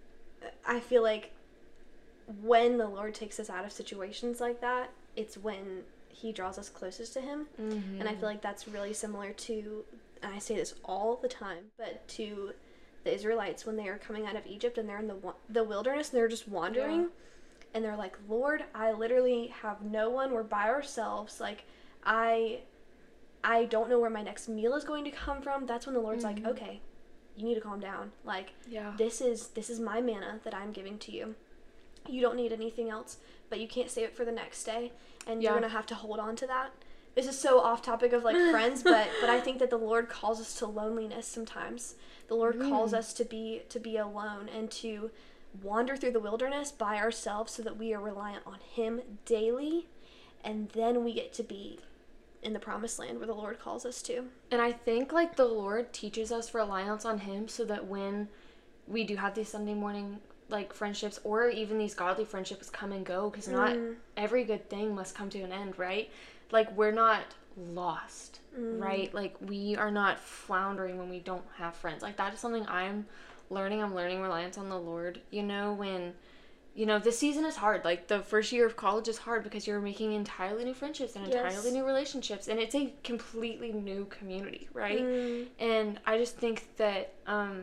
when the Lord takes us out of situations like that, it's when he draws us closest to him. Mm-hmm. And I feel like that's really similar to, and I say this all the time, but to the Israelites when they are coming out of Egypt and they're in the wilderness and they're just wandering, and they're like, Lord, I literally have no one. We're by ourselves. Like, I don't know where my next meal is going to come from. That's when the Lord's like, okay, you need to calm down. Like, this is my manna that I'm giving to you. You don't need anything else, but you can't save it for the next day, and you're gonna have to hold on to that. This is so off topic of like friends, but I think that the Lord calls us to loneliness sometimes. The Lord calls us to be alone and to wander through the wilderness by ourselves so that we are reliant on him daily, and then we get to be in the promised land where the Lord calls us to. And I think like the Lord teaches us reliance on him so that when we do have these Sunday morning like friendships or even these godly friendships come and go, because not every good thing must come to an end, right? Like, we're not lost, right? Like, we are not floundering when we don't have friends. Like, that is something I'm I'm learning reliance on the Lord. You know, when, you know, this season is hard. Like, the first year of college is hard because you're making entirely new friendships and entirely new relationships. And it's a completely new community, right? And I just think that,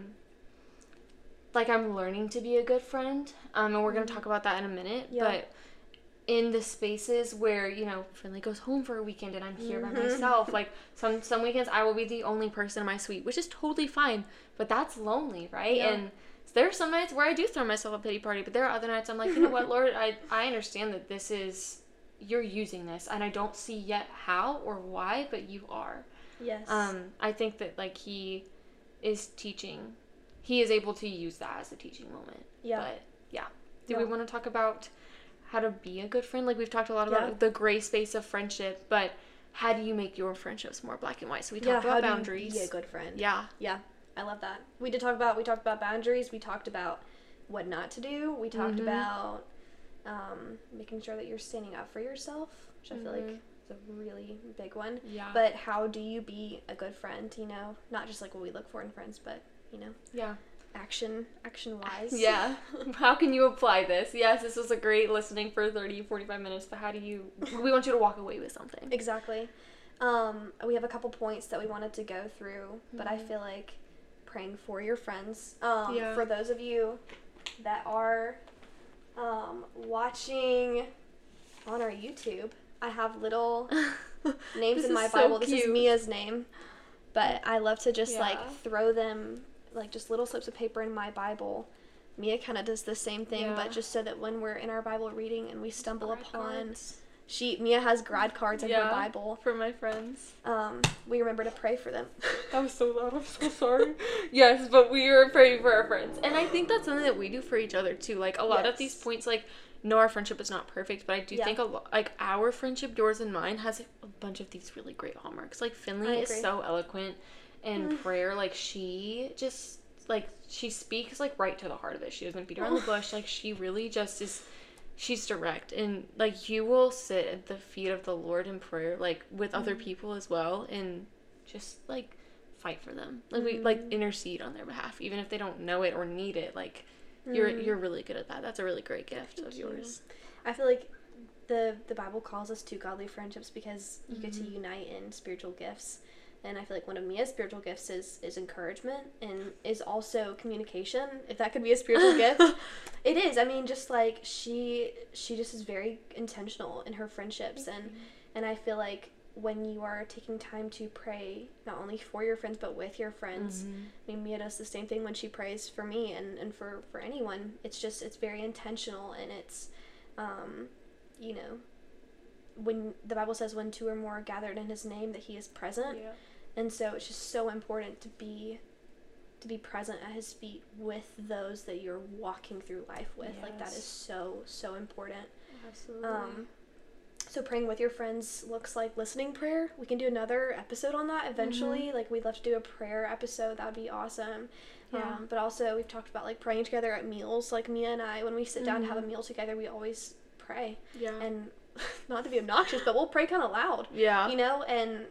like, I'm learning to be a good friend. And we're going to talk about that in a minute. Yeah. But in the spaces where, you know, Finley goes home for a weekend and I'm here by myself, like, some weekends I will be the only person in my suite, which is totally fine. But that's lonely, right? Yeah. And there are some nights where I do throw myself a pity party, but there are other nights I'm like, you know what, Lord, I understand that this is, you're using this, and I don't see yet how or why, but you are. Yes. I think that, like, he is teaching. He is able to use that as a teaching moment. Yeah. But, yeah. Do we want to talk about how to be a good friend? Like, we've talked a lot about the gray space of friendship, but how do you make your friendships more black and white? So we talked about boundaries. Be a good friend. Yeah. Yeah. I love that. We talked about boundaries. We talked about what not to do. We talked about making sure that you're standing up for yourself, which I feel like is a really big one. Yeah. But how do you be a good friend, you know? Not just like what we look for in friends, but, you know. Yeah. Action wise. Yeah. How can you apply this? Yes, this was a great listening for 30, 45 minutes, but how do you, we want you to walk away with something. Exactly. We have a couple points that we wanted to go through, but I feel like praying for your friends. For those of you that are watching on our YouTube, I have little names in my Bible. This is Mia's name, but I love to just like throw them, like just little slips of paper in my Bible. Mia kind of does the same thing, but just so that when we're in our Bible reading and we stumble upon... Mia has grad cards in her Bible. For my friends. We remember to pray for them. That was so loud. I'm so sorry. Yes, but we were praying for our friends. And I think that's something that we do for each other, too. Like, a lot of these points, like, no, our friendship is not perfect, but I do think, like, our friendship, yours and mine, has a bunch of these really great hallmarks. Like, Finley is so eloquent in prayer. Like, she just, like, she speaks, like, right to the heart of it. She doesn't beat around the bush. Like, she really just is... She's direct, and, like, you will sit at the feet of the Lord in prayer, like, with other people as well, and just, like, fight for them. Like, we, like, intercede on their behalf, even if they don't know it or need it. Like, you're really good at that. That's a really great gift of yours. I feel like the Bible calls us to godly friendships because you get to unite in spiritual gifts. And I feel like one of Mia's spiritual gifts is encouragement and is also communication. If that could be a spiritual gift, it is. I mean, just like she just is very intentional in her friendships. And I feel like when you are taking time to pray, not only for your friends, but with your friends, I mean, Mia does the same thing when she prays for me and for anyone. It's very intentional, and it's, you know, when the Bible says when two or more are gathered in his name, that he is present. Yeah. And so it's just so important to be present at his feet with those that you're walking through life with. Yes. Like, that is so important. Absolutely. So praying with your friends looks like listening prayer. We can do another episode on that eventually. Like, we'd love to do a prayer episode. That would be awesome. Yeah. But also we've talked about, like, praying together at meals. Like, Mia and I, when we sit down to have a meal together, we always pray. Yeah. And not to be obnoxious, but we'll pray kind of loud. Yeah. You know, and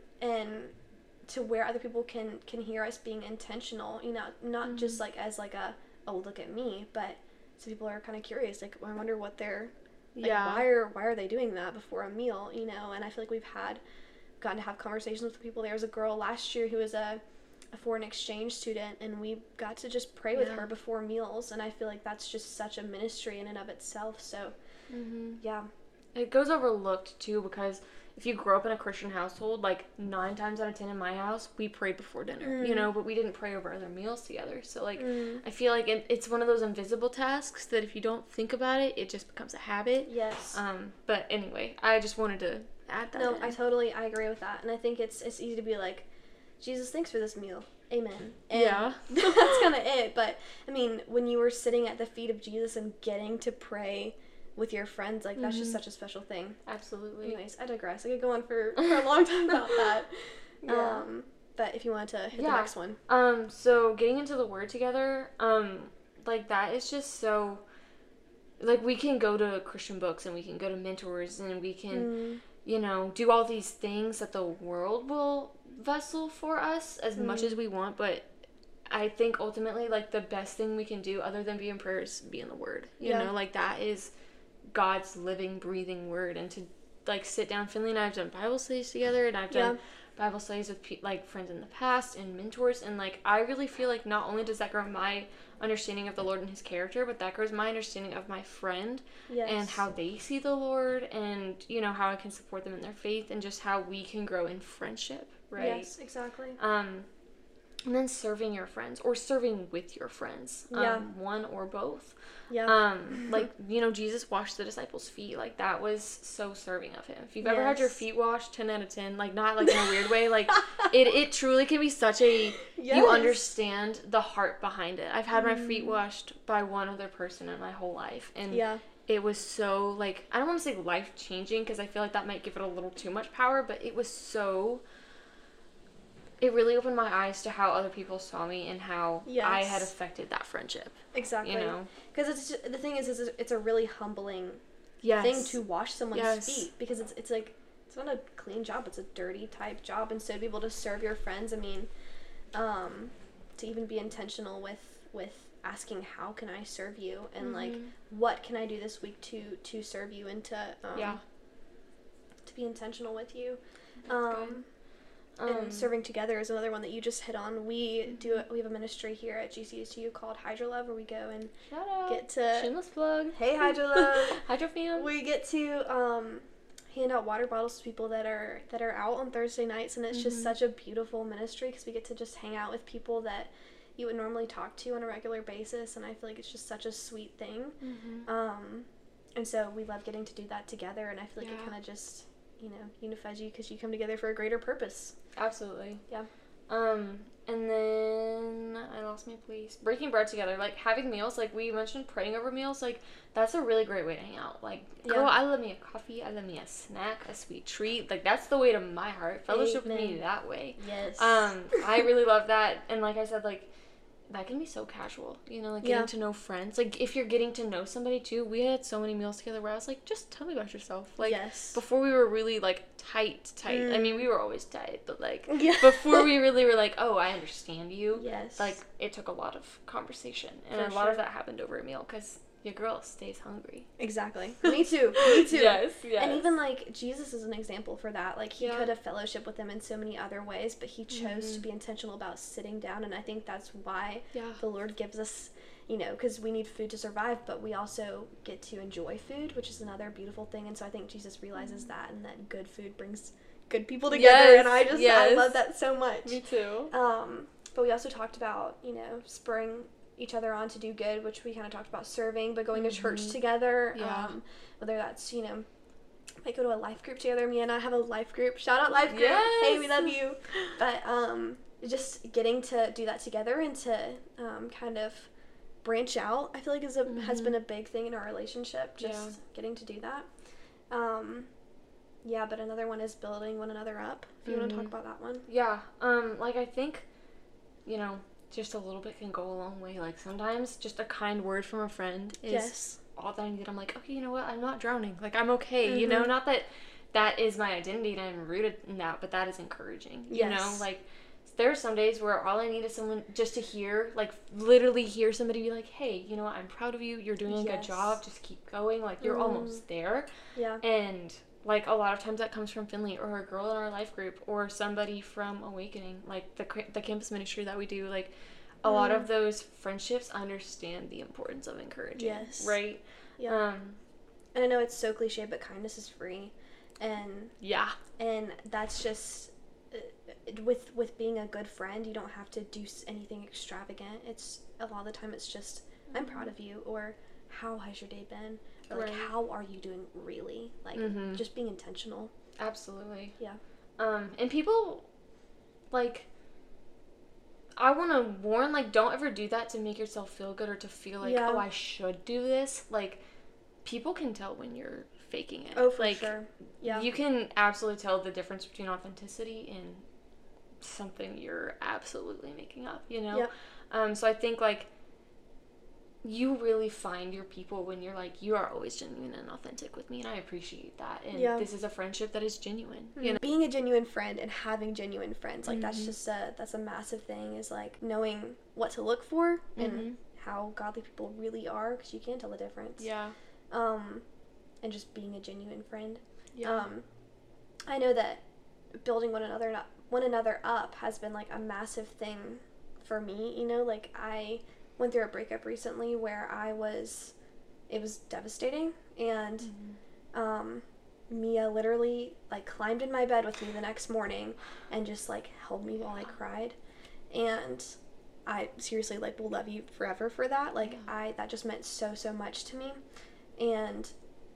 to where other people can hear us being intentional, you know, not just like as like a, oh, look at me, but so people are kind of curious, like, I wonder what they're, like, why are they doing that before a meal, you know? And I feel like we've gotten to have conversations with people. There was a girl last year who was a foreign exchange student, and we got to just pray with her before meals, and I feel like that's just such a ministry in and of itself. So yeah, it goes overlooked too, because if you grow up in a Christian household, like 9 times out of 10 in my house, we prayed before dinner, you know, but we didn't pray over other meals together. So, like, I feel like it's one of those invisible tasks that if you don't think about it, it just becomes a habit. Yes. But anyway, I just wanted to add that. No, I agree with that. And I think it's easy to be like, Jesus, thanks for this meal. Amen. And that's kind of it. But, I mean, when you were sitting at the feet of Jesus and getting to pray with your friends, like, that's just such a special thing. Absolutely. Anyways, I digress. I could go on for a long time about that. But if you wanted to hit the next one. So getting into the Word together, like, that is just so, like, we can go to Christian books and we can go to mentors and we can, you know, do all these things that the world will vessel for us as much as we want, but I think ultimately, like, the best thing we can do other than be in prayer is be in the Word. You know, like, that is God's living, breathing Word. And to, like, sit down. Finley and I have done Bible studies together, and I've done Bible studies with, like, friends in the past and mentors. And, like, I really feel like not only does that grow my understanding of the Lord and his character, but that grows my understanding of my friend and how they see the Lord, and, you know, how I can support them in their faith, and just how we can grow in friendship, right? Yes, exactly. And then serving your friends, or serving with your friends, one or both. Like, you know, Jesus washed the disciples' feet. Like, that was so serving of him. If you've ever had your feet washed, 10 out of 10. Like, not like in a weird way. Like, it truly can be such a, you understand the heart behind it. I've had my feet washed by one other person in my whole life. And it was so, like, I don't want to say life-changing, because I feel like that might give it a little too much power, but it was so... It really opened my eyes to how other people saw me, and how I had affected that friendship. Exactly. You know? Because the thing is it's a really humbling thing to wash someone's feet. Because it's like, it's not a clean job. It's a dirty type job. And so to be able to serve your friends, I mean, to even be intentional with asking, how can I serve you? And, like, what can I do this week to serve you, and to be intentional with you. And serving together is another one that you just hit on. We have a ministry here at GCSU called Hydro Love, where we go and get to... Shameless plug. Hey, Hydro Love. Hydro fam. We get to hand out water bottles to people that are out on Thursday nights, and it's just such a beautiful ministry, because we get to just hang out with people that you would normally talk to on a regular basis, and I feel like it's just such a sweet thing. And so we love getting to do that together, and I feel like it kind of just... you know, unifies you, because you come together for a greater purpose. Absolutely. Yeah. And then I lost my place. Breaking bread together, like, having meals, like we mentioned, praying over meals, like, that's a really great way to hang out. Like, girl, I love me a coffee, I love me a snack, a sweet treat. Like, that's the way to my heart. Fellowship with me that way. Yes. I really love that. And like I said, like, that can be so casual, you know, like, getting to know friends. Like, if you're getting to know somebody, too, we had so many meals together where I was like, just tell me about yourself. Like, before we were really, like, tight. I mean, we were always tight, but, like, before we really were like, oh, I understand you. Like, it took a lot of conversation, and a lot of that happened over a meal, because your girl stays hungry. Exactly. Me too. Yes. And even, like, Jesus is an example for that. Like, he could have fellowship with them in so many other ways, but he chose to be intentional about sitting down, and I think that's why the Lord gives us, you know, because we need food to survive, but we also get to enjoy food, which is another beautiful thing. And so I think Jesus realizes that, and that good food brings good people together, and I love that so much. Me too. But we also talked about, you know, spurring each other on to do good, which we kind of talked about serving, but going to church together, whether that's, you know, might go to a life group together. Me and I have a life group. Shout out life group. Hey, we love you. But just getting to do that together, and to kind of branch out, I feel like has been a big thing in our relationship, just getting to do that. But another one is building one another up. If you want to talk about that one. Like, I think, you know, just a little bit can go a long way. Like, sometimes just a kind word from a friend is all that I need. I'm like, okay, you know what? I'm not drowning. Like, I'm okay. You know, not that that is my identity and I'm rooted in that, but that is encouraging. You know, like, there are some days where all I need is someone just to hear, like, literally hear somebody be like, hey, you know what? I'm proud of you. You're doing a good job. Just keep going. Like, you're almost there. And, like, a lot of times that comes from Finley, or a girl in our life group, or somebody from Awakening, like the campus ministry that we do. Like, a lot of those friendships understand the importance of encouraging, right? And I know it's so cliche, but kindness is free, and and that's just with being a good friend, you don't have to do anything extravagant. It's a lot of the time it's just, I'm proud of you, or how has your day been? Or, like, how are you doing really? Like, just being intentional. Absolutely. Yeah. And people, like, I want to warn, like, don't ever do that to make yourself feel good, or to feel like, oh, I should do this. Like, people can tell when you're faking it. Oh, for like, sure. Yeah. You can absolutely tell the difference between authenticity and something you're absolutely making up, you know? So I think, like, you really find your people when you're like, you are always genuine and authentic with me, and I appreciate that. And this is a friendship that is genuine. You know? Being a genuine friend and having genuine friends, like, that's a massive thing, is, like, knowing what to look for and how godly people really are, because you can't tell the difference. Yeah. And just being a genuine friend. Yeah. I know that building one another up has been, like, a massive thing for me, you know, like, I went through a breakup recently where it was devastating, and Mia literally, like, climbed in my bed with me the next morning and just, like, held me while I cried, and I seriously, like, will love you forever for that. Like, that just meant so much to me, and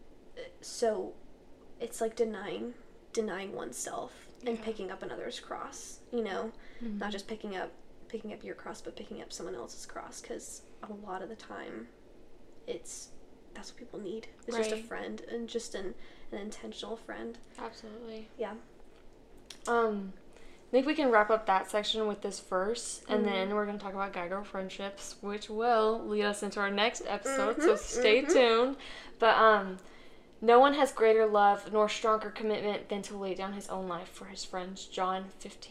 so it's, like, denying oneself and picking up another's cross, you know, not just picking up your cross, but picking up someone else's cross, because a lot of the time that's what people need. It's just a friend, and just an intentional friend. Absolutely. Yeah. I think we can wrap up that section with this verse, and then we're going to talk about guy-girl friendships, which will lead us into our next episode, so stay tuned. But no one has greater love nor stronger commitment than to lay down his own life for his friends. John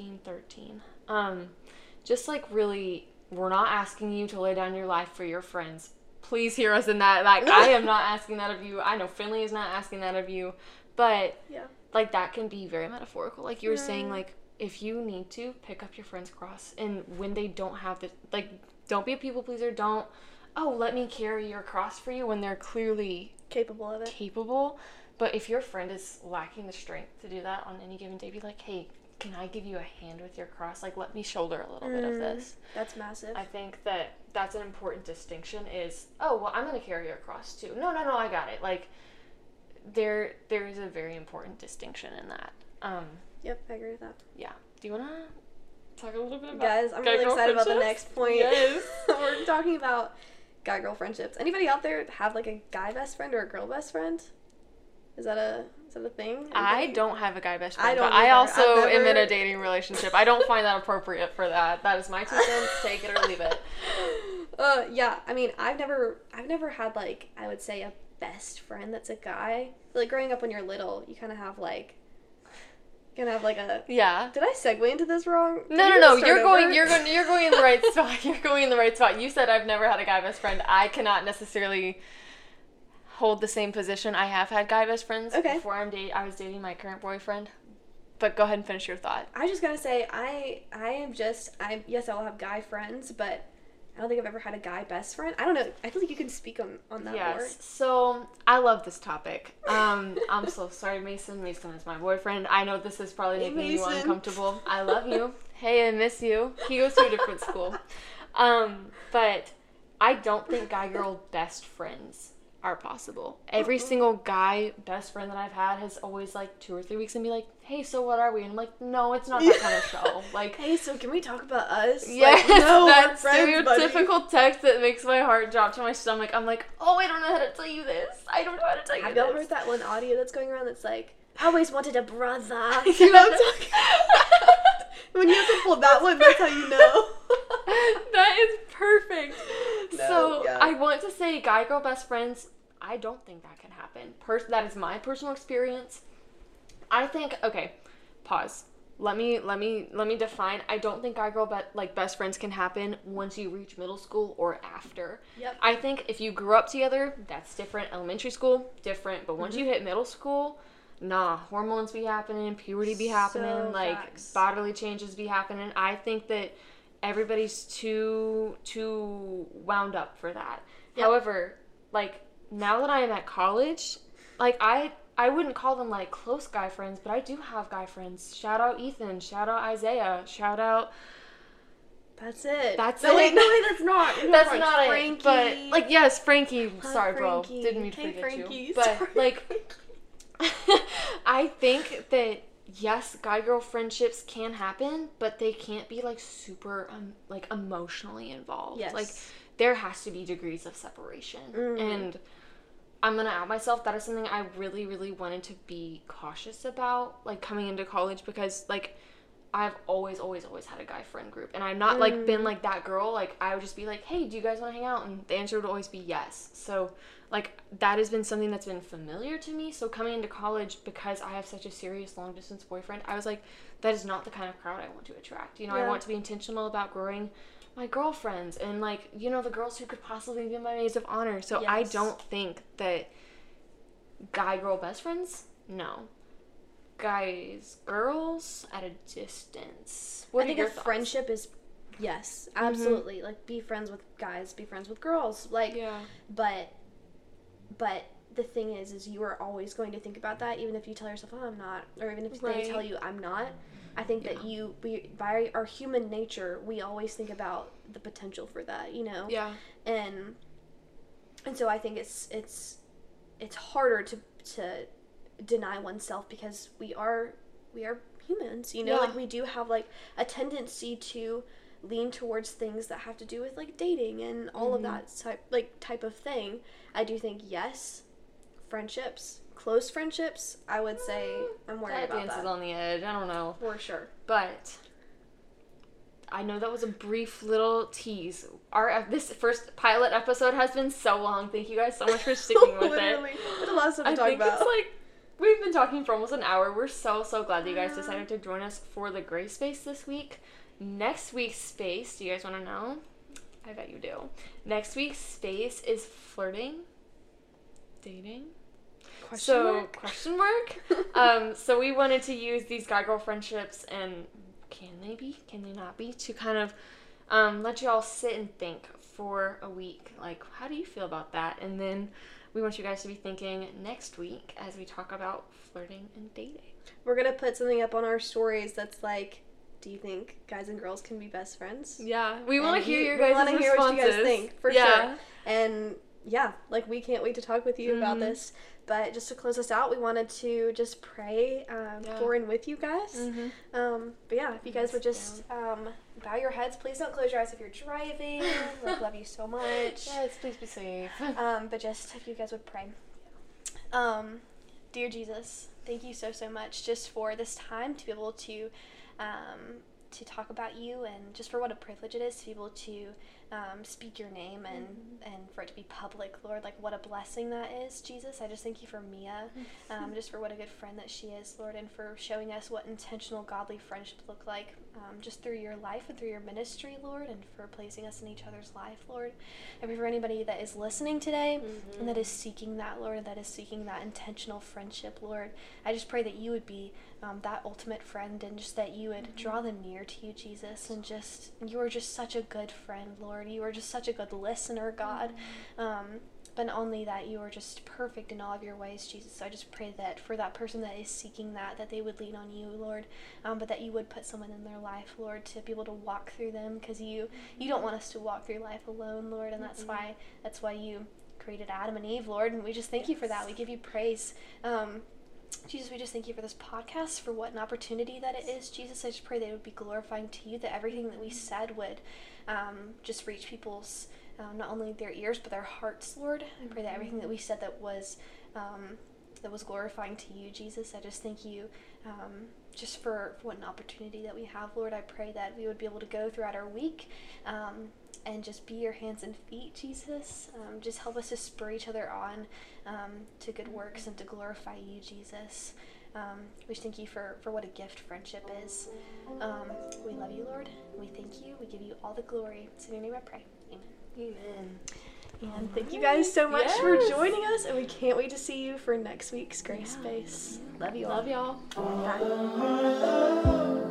15:13. Just, like, really, we're not asking you to lay down your life for your friends. Please hear us in that. Like, I am not asking that of you. I know Finley is not asking that of you. But, like, that can be very metaphorical. Like you were saying, like, if you need to, pick up your friend's cross. And when they don't have the, like, don't be a people pleaser. Don't, let me carry your cross for you, when they're clearly capable of it. But if your friend is lacking the strength to do that on any given day, be like, hey, can I give you a hand with your cross? Like, let me shoulder a little bit of this. That's massive. I think that's an important distinction is, I'm going to carry your cross too. No, I got it. Like, there is a very important distinction in that. Yep, I agree with that. Yeah. Do you want to talk a little bit about Guys, I'm really excited about the next point. Yes. We're talking about guy-girl friendships. Anybody out there have, like, a guy best friend or a girl best friend? Is that a thing? I don't have a guy best friend, but I also am in a dating relationship. I don't find that appropriate for that. That is my 2 cents. Take it or leave it. Yeah. I mean, I've never had, like, I would say a best friend that's a guy. Like, growing up when you're little, you kind of have, like, a... Yeah. Did I segue into this wrong? No. You're going in the right spot. You're going in the right spot. You said I've never had a guy best friend. I cannot necessarily hold the same position. I have had guy best friends before I was dating my current boyfriend. But go ahead and finish your thought. I just gotta say, yes, I will have guy friends, but I don't think I've ever had a guy best friend. I don't know. I feel like you can speak on that more. Yes. So, I love this topic. I'm so sorry, Mason. Mason is my boyfriend. I know this is probably making you uncomfortable. I love you. Hey, I miss you. He goes to a different school. But I don't think guy-girl best friends are possible. Every single guy best friend that I've had has always, like, 2 or 3 weeks and be like, hey, so what are we? And I'm like, no, it's not that kind of show. Like, hey, so can we talk about us? Yes, like, no, that friends, stereotypical text that makes my heart drop to my stomach. I'm like, I don't know how to tell you this. I don't know how to tell you this. Have y'all heard that one audio that's going around that's like, I always wanted a brother. You know what I'm talking about? When you have to pull that one, that's how you know. That is perfect. No, I want to say guy-girl best friends, I don't think that can happen. That is my personal experience. I think, okay, pause. Let me define. I don't think guy-girl best friends can happen once you reach middle school or after. Yep. I think if you grew up together, that's different. Elementary school, different. But once you hit middle school, hormones be happening, puberty be happening, facts. Bodily changes be happening. I think that everybody's too wound up for that. Yep. However, now that I am at college, I wouldn't call them, close guy friends, but I do have guy friends. Shout out Ethan. Shout out Isaiah. Shout out... That's it. That's it. No, wait, that's not. That's not Frankie. it. But, yes, Frankie. Sorry, Frankie. bro. Didn't mean to hey, forget Frankie. you. But, I think that, yes, guy-girl friendships can happen, but they can't be, super, emotionally involved. Yes. There has to be degrees of separation. And I'm going to out myself. That is something I really, really wanted to be cautious about, coming into college, because, I've always had a guy friend group, and I've not like been like that girl. Like I would just be like, hey, do you guys want to hang out? And the answer would always be yes. So like that has been something that's been familiar to me. So coming into college, because I have such a serious long distance boyfriend, I was like, that is not the kind of crowd I want to attract. You know, I want to be intentional about growing my girlfriends and like, you know, the girls who could possibly be my maids of honor. So I don't think that guy girl best friends, no. Guys, girls at a distance. I think a friendship is, yes, absolutely. Like, be friends with guys, be friends with girls. Like, but the thing is you are always going to think about that, even if you tell yourself, oh, I'm not, or even if they tell you I'm not. I think that by our human nature, we always think about the potential for that, you know? Yeah. And so I think it's harder to deny oneself, because we are humans, you know, like we do have like a tendency to lean towards things that have to do with like dating and all of that type of thing. I do think friendships, close friendships, I would say I'm worried about that. Dances on the edge, I don't know. For sure. But I know that was a brief little tease. This first pilot episode has been so long. Thank you guys so much for sticking with Literally. There's a lot of stuff to talk about. It's like, we've been talking for almost an hour. We're so glad that you guys decided to join us for the Gray Space this week. Next week's space, do you guys want to know? I bet you do. Next week's space is flirting, dating. Question mark? So we wanted to use these guy-girl friendships, and can they not be, to kind of let you all sit and think for a week. Like, how do you feel about that? And then we want you guys to be thinking next week as we talk about flirting and dating. We're going to put something up on our stories that's like, do you think guys and girls can be best friends? Yeah. We want to hear your guys' responses. We want to hear what you guys think, for sure. And yeah, like, we can't wait to talk with you about this. But just to close us out, we wanted to just pray for and with you guys. But yeah, if you guys would just bow your heads. Please don't close your eyes if you're driving. Like, love you so much. Yes, please be safe. But just if you guys would pray. Dear Jesus, thank you so much just for this time to be able to talk about you, and just for what a privilege it is to be able to speak your name and for it to be public, Lord. Like, what a blessing that is, Jesus. I just thank you for Mia, just for what a good friend that she is, Lord, and for showing us what intentional, godly friendships look like, just through your life and through your ministry, Lord, and for placing us in each other's life, Lord. I pray for anybody that is listening today and that is seeking that, Lord, that is seeking that intentional friendship, Lord. I just pray that you would be that ultimate friend, and just that you would draw them near to you, Jesus, and just, you are just such a good friend, Lord. You are just such a good listener, God. But not only that, you are just perfect in all of your ways, Jesus. So I just pray that for that person that is seeking that they would lean on you, Lord, but that you would put someone in their life, Lord, to be able to walk through them, because you don't want us to walk through life alone, Lord, and that's why you created Adam and Eve, Lord, and we just thank you for that. We give you praise. Jesus, we just thank you for this podcast, for what an opportunity that it is, Jesus. I just pray that it would be glorifying to you, that everything that we said would just reach people's, not only their ears, but their hearts, Lord. I pray that everything that we said that was glorifying to you, Jesus. I just thank you just for what an opportunity that we have, Lord. I pray that we would be able to go throughout our week and just be your hands and feet, Jesus. Just help us to spur each other on to good works and to glorify you, Jesus. We thank you for what a gift friendship is. We love you, Lord. We thank you. We give you all the glory. It's in your name I pray. Amen. Amen. And thank you guys so much for joining us, and we can't wait to see you for next week's Gray Space. Love you all. Love y'all. Bye.